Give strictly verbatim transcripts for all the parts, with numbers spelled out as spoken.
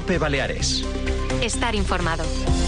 COPE Baleares. Estar informado.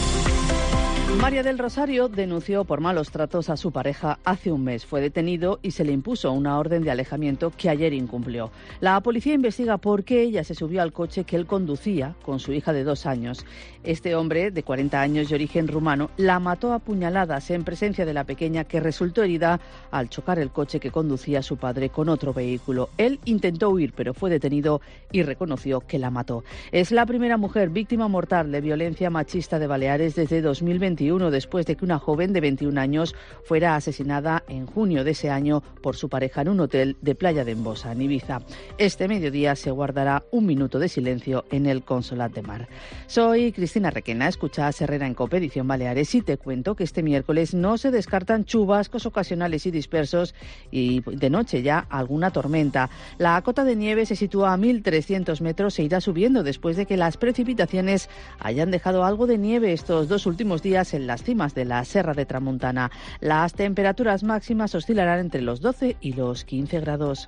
María del Rosario denunció por malos tratos a su pareja hace un mes. Fue detenido y se le impuso una orden de alejamiento que ayer incumplió. La policía investiga por qué ella se subió al coche que él conducía con su hija de dos años. Este hombre, de cuarenta años y origen rumano, la mató a puñaladas en presencia de la pequeña, que resultó herida al chocar el coche que conducía su padre con otro vehículo. Él intentó huir, pero fue detenido y reconoció que la mató. Es la primera mujer víctima mortal de violencia machista de Baleares desde dos mil veintiuno, después de que una joven de veintiún años fuera asesinada en junio de ese año por su pareja en un hotel de Playa de Embosa, en Ibiza. Este mediodía se guardará un minuto de silencio en el Consolat de Mar. Soy Cristina Requena, escuchas Herrera en COPE, edición Baleares, y te cuento que este miércoles no se descartan chubascos ocasionales y dispersos y de noche ya alguna tormenta. La cota de nieve se sitúa a mil trescientos metros e irá subiendo después de que las precipitaciones hayan dejado algo de nieve estos dos últimos días en las cimas de la Serra de Tramuntana. Las temperaturas máximas oscilarán entre los doce y los quince grados.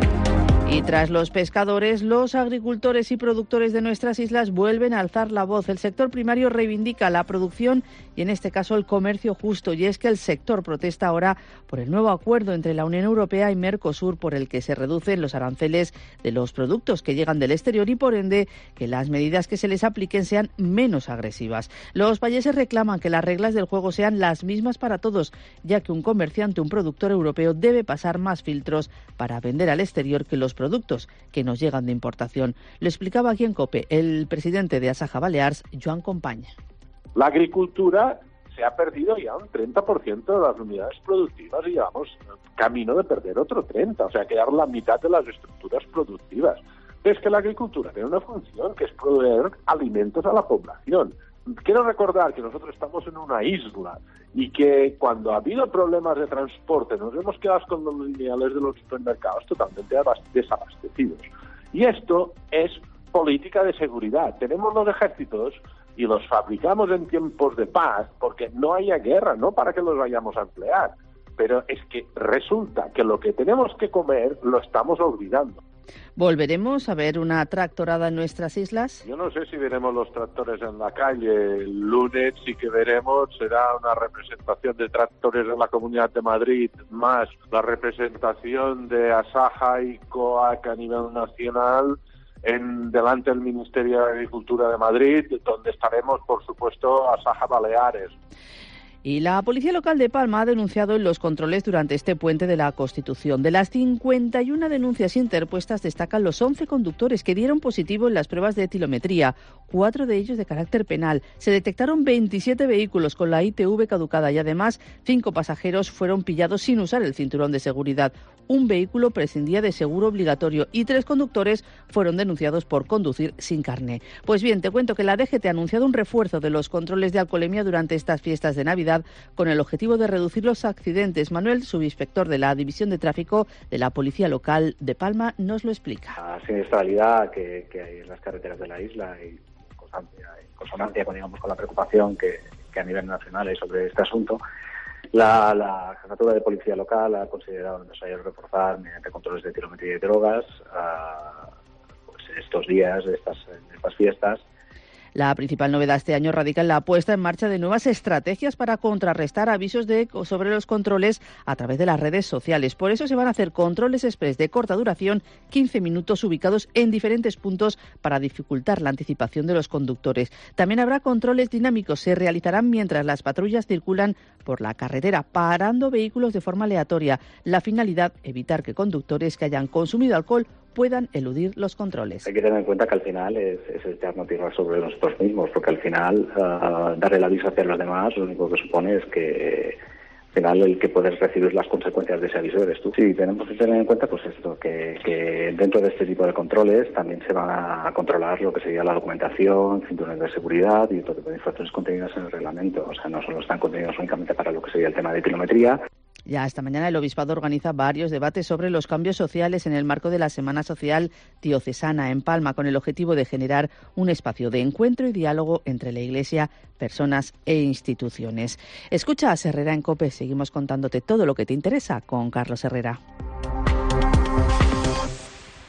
Y tras los pescadores, los agricultores y productores de nuestras islas vuelven a alzar la voz. El sector primario reivindica la producción y, en este caso, el comercio justo. Y es que el sector protesta ahora por el nuevo acuerdo entre la Unión Europea y Mercosur, por el que se reducen los aranceles de los productos que llegan del exterior y, por ende, que las medidas que se les apliquen sean menos agresivas. Los valleses reclaman que las reglas del juego sean las mismas para todos, ya que un comerciante, un productor europeo, debe pasar más filtros para vender al exterior que los productos que nos llegan de importación. Lo explicaba aquí en COPE el presidente de Asaja Balears, Joan Compaña. La agricultura se ha perdido ya un treinta por ciento de las unidades productivas y llevamos camino de perder otro treinta por ciento, o sea, quedar la mitad de las estructuras productivas. Es que la agricultura tiene una función, que es proveer alimentos a la población. Quiero recordar que nosotros estamos en una isla y que cuando ha habido problemas de transporte nos hemos quedado con los lineales de los supermercados totalmente desabastecidos. Y esto es política de seguridad. Tenemos los ejércitos y los fabricamos en tiempos de paz porque no haya guerra, no para que los vayamos a emplear. Pero es que resulta que lo que tenemos que comer lo estamos olvidando. ¿Volveremos a ver una tractorada en nuestras islas? Yo no sé si veremos los tractores en la calle. El lunes sí que veremos, será una representación de tractores de la Comunidad de Madrid, más la representación de Asaja y COAC a nivel nacional en delante del Ministerio de Agricultura de Madrid, donde estaremos, por supuesto, Asaja Baleares. Y la Policía Local de Palma ha denunciado en los controles durante este puente de la Constitución. De las cincuenta y una denuncias interpuestas, destacan los once conductores que dieron positivo en las pruebas de etilometría, cuatro de ellos de carácter penal. Se detectaron veintisiete vehículos con la I T V caducada y, además, cinco pasajeros fueron pillados sin usar el cinturón de seguridad. Un vehículo prescindía de seguro obligatorio y tres conductores fueron denunciados por conducir sin carné. Pues bien, te cuento que la D G T ha anunciado un refuerzo de los controles de alcoholemia durante estas fiestas de Navidad, con el objetivo de reducir los accidentes. Manuel, subinspector de la División de Tráfico de la Policía Local de Palma, nos lo explica. La siniestralidad que, que hay en las carreteras de la isla y en consonancia, en consonancia con, digamos, con la preocupación que, que a nivel nacional hay sobre este asunto, la, la Jefatura de Policía Local ha considerado necesario reforzar mediante controles de etilometría y drogas uh, pues estos días, estas, estas fiestas. La principal novedad este año radica en la puesta en marcha de nuevas estrategias para contrarrestar avisos de, sobre los controles a través de las redes sociales. Por eso se van a hacer controles express de corta duración, quince minutos, ubicados en diferentes puntos para dificultar la anticipación de los conductores. También habrá controles dinámicos. Se realizarán mientras las patrullas circulan por la carretera, parando vehículos de forma aleatoria. La finalidad, evitar que conductores que hayan consumido alcohol puedan eludir los controles. Hay que tener en cuenta que al final es, es echarnos tierra sobre nosotros mismos, porque al final uh, dar el aviso hacia los demás lo único que supone es que al final el que puedes recibir las consecuencias de ese aviso eres tú. Sí, tenemos que tener en cuenta pues esto, que, que dentro de este tipo de controles también se van a controlar lo que sería la documentación, cinturones de seguridad y otro tipo de infracciones contenidas en el reglamento. O sea, no solo están contenidos únicamente para lo que sería el tema de kilometría. Ya esta mañana el Obispado organiza varios debates sobre los cambios sociales en el marco de la Semana Social Diocesana en Palma, con el objetivo de generar un espacio de encuentro y diálogo entre la Iglesia, personas e instituciones. Escucha a Herrera en COPE, seguimos contándote todo lo que te interesa con Carlos Herrera.